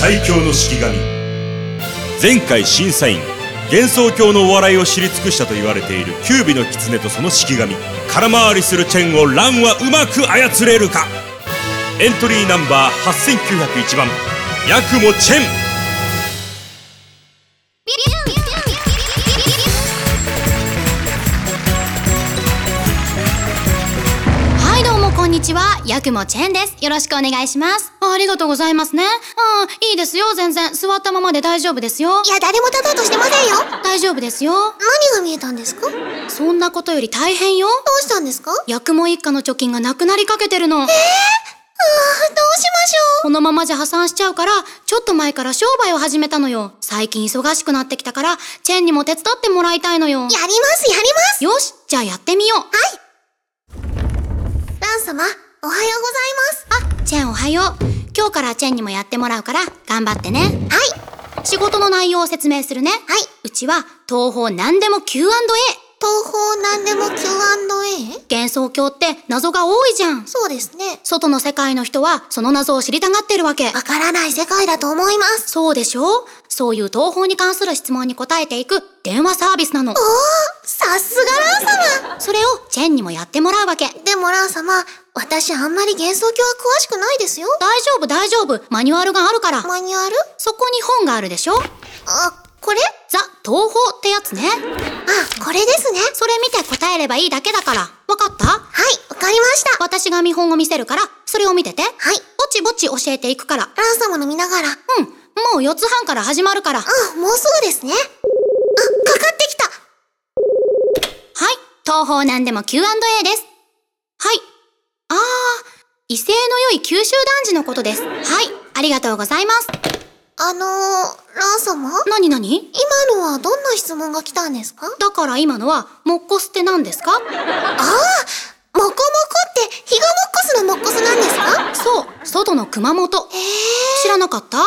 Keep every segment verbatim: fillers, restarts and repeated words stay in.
最強の式神。前回審査員幻想郷のお笑いを知り尽くしたと言われている九尾の狐とその式神。空回りするチェンをランはうまく操れるか。エントリーナンバーはっせんきゅうひゃくいちばん八雲チェン。 こんにちは、八雲チェンです。よろしくお願いします。あ、ありがとうございますね。ああ、いいですよ、全然。座ったままで大丈夫ですよ。 いや、誰も立とうとしてませんよ。 大丈夫ですよ。 何が見えたんですか？ そんなことより大変よ。 どうしたんですか？ 八雲一家の貯金がなくなりかけてるの。えー、うー、どうしましょう。 このままじゃ破産しちゃうから、ちょっと前から商売を始めたのよ。最近忙しくなってきたから、チェンにも手伝ってもらいたいのよ。 やります、やります。 よし、じゃあやってみよう。はい。 ラン様、おはようございます。 あ、チェンおはよう。今日からチェンにもやってもらうから頑張ってね。 はい。 仕事の内容を説明するね。 はい。 うちは東方何でも キューアンドエー。 東方何でも キューアンドエー？ 幻想郷って謎が多いじゃん。 そうですね。 外の世界の人はその謎を知りたがってるわけ。 わからない世界だと思います。 そうでしょ？そういう東方に関する質問に答えていく電話サービスなの。 おー、さすがラン様。 それをチェンにもやってもらうわけ。 でもラン様、私あんまり幻想郷は詳しくないですよ。 大丈夫大丈夫。マニュアルがあるから。 マニュアル？ そこに本があるでしょ？ あ、これ？ ザ・東方ってやつね。 あ、これですね。 それ見て答えればいいだけだから。わかった？ はい、わかりました。 私が見本を見せるから、それを見てて。はい。ぼちぼち教えていくから。 ラン様の見ながら。 うん。もうよっつはんから始まるから。 うん、もうすぐですね。あ、かかってきた。 はい。東方なんでも キューアンドエー です。はい。あー、威勢の良い九州男児のことです。はい。ありがとうございます。 あのー、ラン様？ なになに？ 今のはどんな質問が来たんですか？ だから今のは、モッコスって何ですか？ ああ、モコモコってヒガモッコスのモッコスなんですか？ そう、外の熊本。へー。知らなかった？ はい。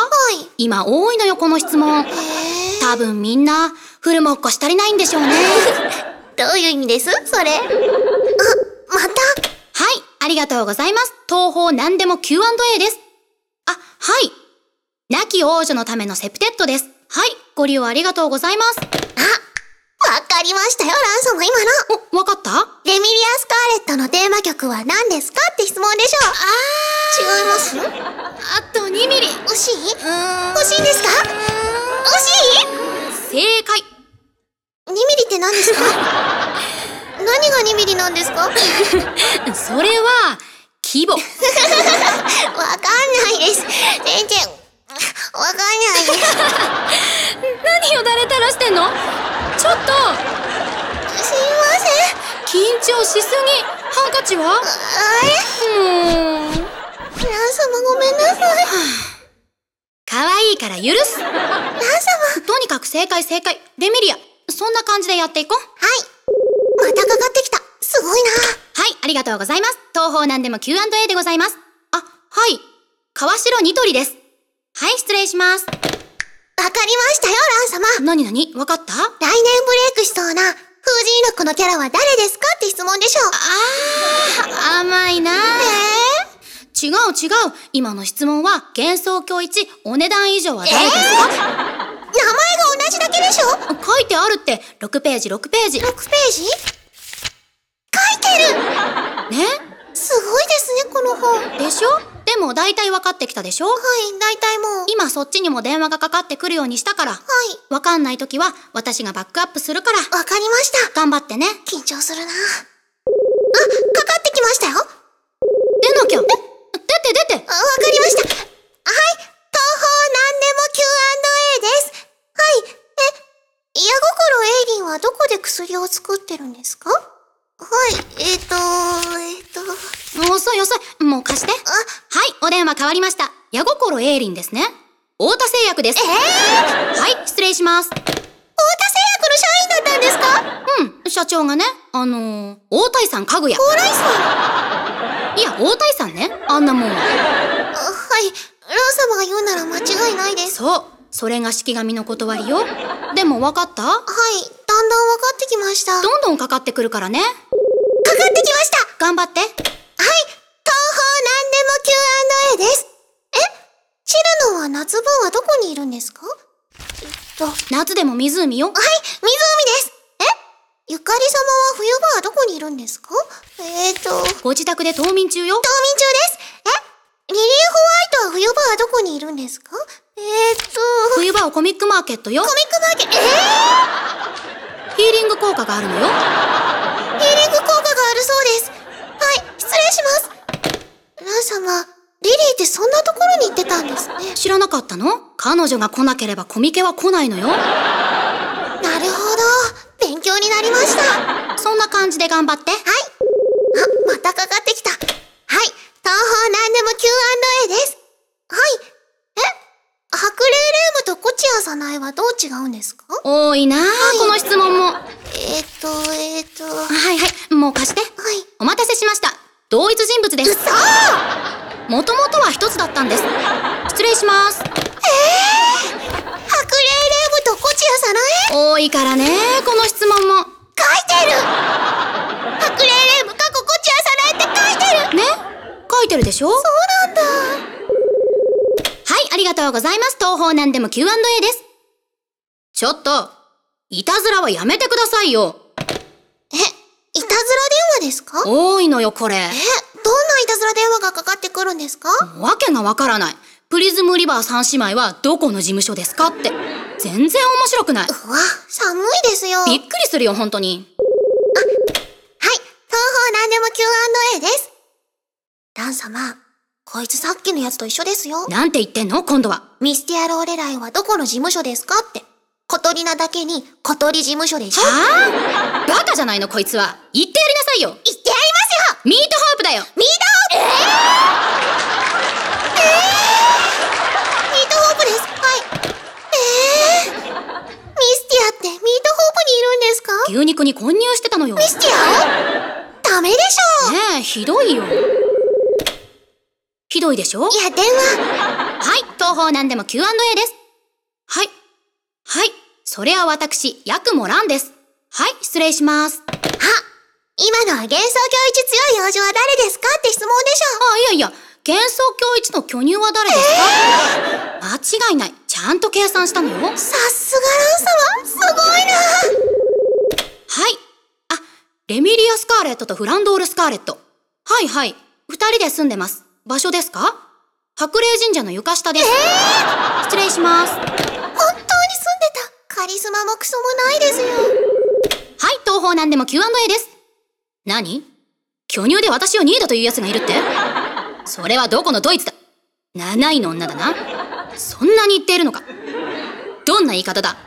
今多いのよ、この質問。 へー。 多分みんな、フルモッコし足りないんでしょうね。 どういう意味ですそれ？あ、また。はい、 ありがとうございます。東方何でも キューアンドエー です。あ、はい。亡き王女のためのセプテッドです。はい、ご利用ありがとうございます。 あ、わかりましたよ、ラン様今の。 お、わかった？ レミリア・スカーレットのテーマ曲は何ですかって質問でしょう。あー。違います？ あとにミリ。 惜しい？ うーん。 惜しいんですか？惜しい？ 正解。 にミリって何ですか？何がにミリなんですか？ それは、規模。 わかんないです。全然、わかんないです。 何よだれ垂らしてんの？ちょっと。 すいません。緊張しすぎ。ハンカチは？ あれ？うーん。ラン様ごめんなさい。 かわいいから許す。 ラン様。 とにかく正解正解。レミリア、そんな感じでやっていこう。 はい。またかかってきた。すごいな。 はい、ありがとうございます。東方なんでも キューアンドエー でございます。あ、はい。川城ニトリです。はい、失礼します。わかりましたよ、ラン様。 なになに？わかった？ 来年ブレイクしそうな、風神ロックのキャラは誰ですかって質問でしょう。 あー、甘いなー。 えー、違う違う。今の質問は、幻想郷一、お値段以上は誰ですか？ えー、名前が同じだけでしょ？ 書いてあるって、ろくページろくページ。 ろくページ？書いてる！ ね？ すごいですね、この本。 でしょ？でも大体分かってきたでしょ？ はい、大体もう。 今そっちにも電話がかかってくるようにしたから。はい。分かんないときは私がバックアップするから。 わかりました。 頑張ってね。 緊張するな。あ、かかってきましたよ。 出なきゃ。え？出て出て。 わかりました。はい、東方なんでも キューアンドエー です。はい、え、矢心エイリンはどこで薬を作ってるんですか？はい、えーとー、えーと遅い遅い。もう貸して。 あ、 はい、お電話変わりました。矢心エイリンですね。太田製薬です。 えー、 はい、失礼します。 太田製薬の社員だったんですか？ うん、社長がね、あのー、大谷さん家具屋。 蓬莱さん。いや、大谷さんね、あんなもんは。 あ、はい、ラン様が言うなら間違いないです。 そう、それが式神の断りよ。でも分かった？ はい、だんだん分かってきました。 どんどんかかってくるからね。 かかってきました。 頑張って。はい、 東方なんでも キューアンドエー です。え、チルノはは夏場はどこにいるんですか？えっと。はい、 夏でも湖よ。 湖です。え？ゆかり様は冬場はどこにいるんですか？えーと。 ご自宅で冬眠中よ。 冬眠中です。え？リリー・ホワイトは冬場はどこにいるんですか？えーと。 冬場はコミックマーケットよ。 コミックマーケット、えー、ヒーリング効果があるのよ。 ヒーリング効果があるそうです。はい、失礼します。ラン様、リリーってそんなところに行ってたんですね。 知らなかったの？彼女が来なければコミケは来ないのよ。 なるほど、勉強になりました。 そんな感じで頑張って。 はい。あ、またかかってきた。はい、東方なんでも キューアンドエー です。はい。え？白霊霊夢とコチアサナエはどう違うんですか？ 多いなあ、はい、この質問も。 えーと、えーと。 はいはい、もう貸して。 はい。 お待たせしました。同一人物です。 うそー！ もともとは一つだったんです。失礼します。 えー、白霊霊夢とコチアサナエ？ 多いからね、この質問も。 書いてる！白霊霊夢かっこコチアサナエって書いてる！ ね？書いてるでしょ？ そうなんだ。 はい、ありがとうございます。東方なんでも キューアンドエー です。ちょっと、いたずらはやめてくださいよ。 え、いたずら電話ですか？ 多いのよ、これ。 え、どんないたずら電話がかかってくるんですか？ わけがわからない。プリズムリバー三姉妹はどこの事務所ですかって。全然面白くない。 うわ、寒いですよ。 びっくりするよ、本当に。 あ、はい、東方なんでも キューアンドエー です。ラン様、こいつさっきのやつと一緒ですよ。 なんて言ってんの今度は。 ミスティアローレライはどこの事務所ですかって。小鳥なだけに小鳥事務所でしょ。 はぁ？バカじゃないのこいつは。言ってやりなさいよ。 言ってやりますよ。 ミートホープだよ。 ミートホープ。えー、えー、ミートホープです。はい。えー、ミスティアってミートホープにいるんですか？ 牛肉に混入してたのよ。 ミスティアを？ダメでしょ。 ねえ、ひどいよ。ひどいでしょ？ いや、電話。 はい、東方なんでも キューアンドエー です。はい。はい、それは私、ヤクモランです。はい、失礼します。 は、今のは幻想郷一強い幼女は誰ですかって質問でしょ。 あ、いやいや、幻想郷一の巨乳は誰ですか？えー、間違いない。ちゃんと計算したのよ。 さすがラン様、すごいな。 はい。あ、レミリア・スカーレットとフランドール・スカーレット。はいはい。二人で住んでます。場所ですか？白霊神社の床下です。えー、失礼します。 本当に住んでた。カリスマもクソもないですよ。 はい、東方なんでも キューアンドエー です。何？巨乳で私をにいだという奴がいるって？それはどこのドイツだ？なないの女だな。そんなに言っているのか。どんな言い方だ。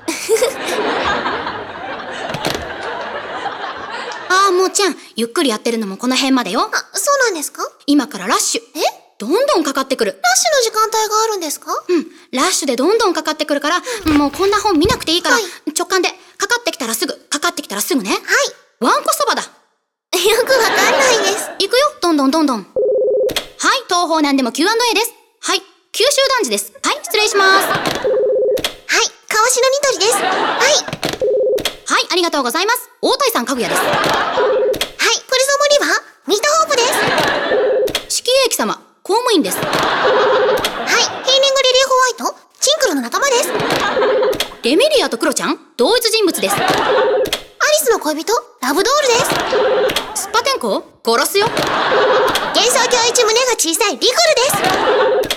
ああ、もうちゃん、ゆっくりやってるのもこの辺までよ。 あ、そうなんですか？ 今からラッシュ。 え？ どんどんかかってくる。 ラッシュの時間帯があるんですか？ うん、ラッシュでどんどんかかってくるから、うん、もうこんな本見なくていいから、はい、直感で、かかってきたらすぐ、かかってきたらすぐね。はい。わんこそばだ。 よくわかんないです。 行くよ、どんどんどんどん。はい、東方なんでも キューアンドエー です。はい、九州男児です。はい、失礼します。はい、 川城ニトリです。はい。 はい、ありがとうございます。大谷さんかぐやです。はい、 プリズムリバー、ミートホープです。 四季英樹様、公務員です。はい、 ヒーリングリリー・ホワイト、チンクルの仲間です。 レミリアとクロちゃん、同一人物です。 アリスの恋人、ラブドールです。 スパテンコ、殺すよ。 幻想郷一胸が小さいリグルです。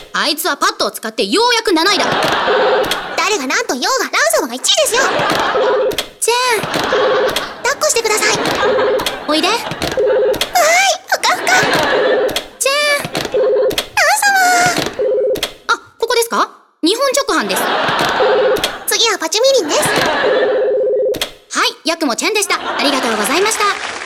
あいつはパッドを使ってようやくなないだ。 誰が何と言おうがラン様がいちいですよ。 ジェーン、 抱っこしてください。 おいで。 はい、ふかふか。 ジェーン、 ラン様。 あ、ここですか？日本直販です。 次はパチュミリンです。 はい、ヤクモチェンでした。ありがとうございました。